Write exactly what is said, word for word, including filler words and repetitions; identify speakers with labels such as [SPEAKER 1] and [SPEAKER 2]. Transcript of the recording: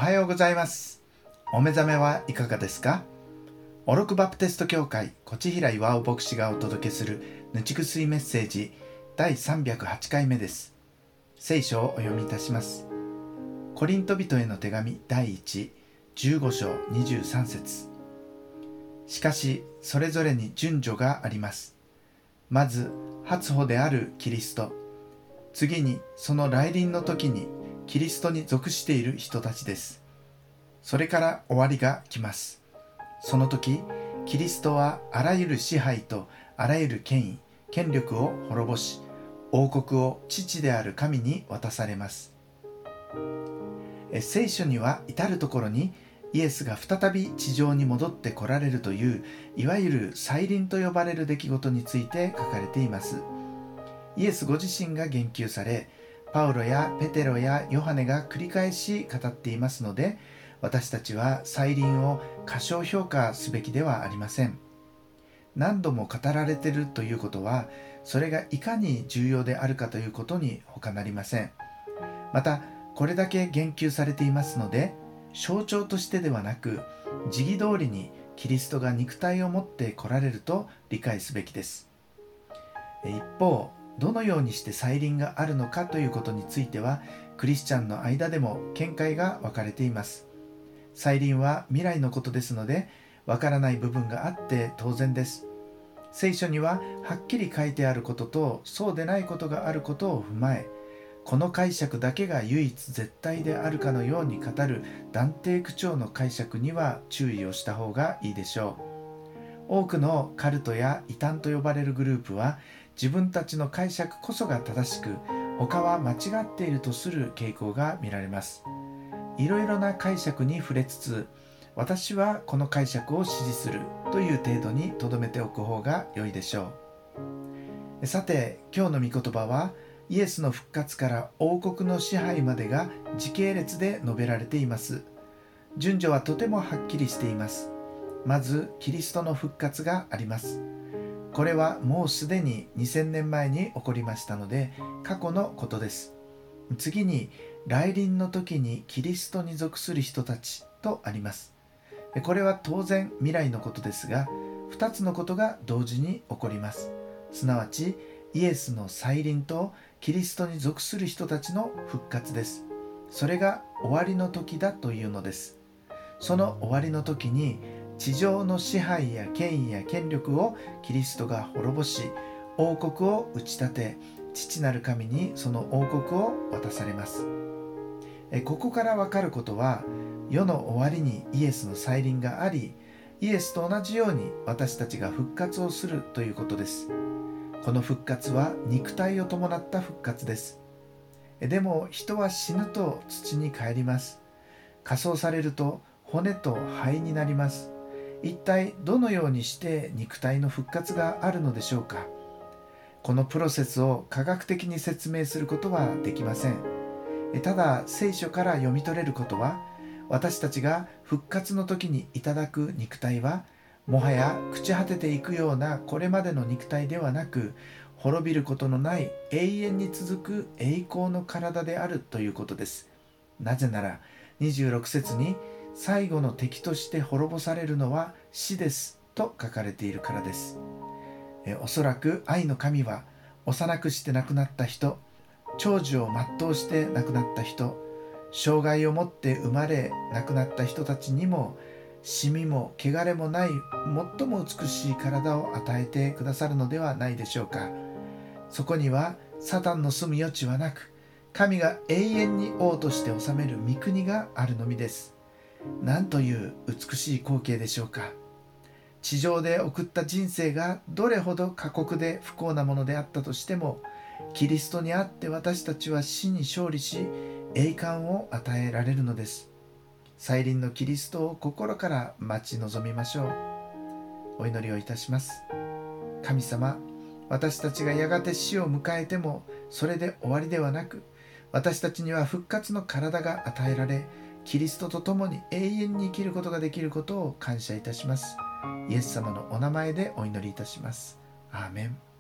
[SPEAKER 1] はようございます。お目覚めはいかがですか？オロクバプテスト教会越平岩尾牧師がお届けするぬちぐすいメッセージだいさんびゃくはちかいめです。聖書をお読みいたします。コリント人への手紙だいいち、じゅうごしょうにじゅうさんせつ。しかしそれぞれに順序があります。まず初歩であるキリスト、次にその来臨の時にキリストに属している人たちです。それから終わりが来ます。その時、キリストはあらゆる支配とあらゆる権威、権力を滅ぼし、王国を父である神に渡されます。え聖書には至るところにイエスが再び地上に戻って来られるという、いわゆる再臨と呼ばれる出来事について書かれています。イエスご自身が言及され、パウロやペテロやヨハネが繰り返し語っていますので、私たちは再臨を過小評価すべきではありません。何度も語られているということは、それがいかに重要であるかということに他なりません。また、これだけ言及されていますので、象徴としてではなく、時期通りにキリストが肉体を持って来られると理解すべきです。一方、どのようにして再臨があるのかということについては、クリスチャンの間でも見解が分かれています。再臨は未来のことですので、分からない部分があって当然です。聖書にははっきり書いてあることとそうでないことがあることを踏まえ、この解釈だけが唯一絶対であるかのように語る断定口調の解釈には注意をした方がいいでしょう。多くのカルトや異端と呼ばれるグループは、自分たちの解釈こそが正しく、他は間違っているとする傾向が見られます。いろいろな解釈に触れつつ、私はこの解釈を支持するという程度に留めておく方が良いでしょう。さて、今日の御言葉は、イエスの復活から王国の支配までが時系列で述べられています。順序はとてもはっきりしています。まず、キリストの復活があります。これはもうすでににせんねんまえに起こりましたので、過去のことです。次に、来臨の時にキリストに属する人たちとあります。これは当然未来のことですが、ふたつのことが同時に起こります。すなわち、イエスの再臨とキリストに属する人たちの復活です。それが終わりの時だというのです。その終わりの時に、地上の支配や権威や権力をキリストが滅ぼし、王国を打ち立て、父なる神にその王国を渡されます。えここからわかることは、世の終わりにイエスの再臨があり、イエスと同じように私たちが復活をするということです。この復活は肉体を伴った復活です。でも人は死ぬと土に帰ります。火葬されると骨と灰になります。一体どのようにして肉体の復活があるのでしょうか。このプロセスを科学的に説明することはできません。ただ聖書から読み取れることは、私たちが復活の時にいただく肉体は、もはや朽ち果てていくようなこれまでの肉体ではなく、滅びることのない永遠に続く栄光の体であるということです。なぜならにじゅうろくせつに、最後の敵として滅ぼされるのは死ですと書かれているからです。えおそらく愛の神は、幼くして亡くなった人、長寿を全うして亡くなった人、障害を持って生まれ亡くなった人たちにも、シミも汚れもない最も美しい体を与えてくださるのではないでしょうか。そこにはサタンの住む余地はなく、神が永遠に王として治める御国があるのみです。なんという美しい光景でしょうか。地上で送った人生がどれほど過酷で不幸なものであったとしても、キリストにあって私たちは死に勝利し、栄冠を与えられるのです。再臨のキリストを心から待ち望みましょう。お祈りをいたします。神様、私たちがやがて死を迎えてもそれで終わりではなく、私たちには復活の体が与えられ、キリストと共に永遠に生きることができることを感謝いたします。イエス様のお名前でお祈りいたします。アーメン。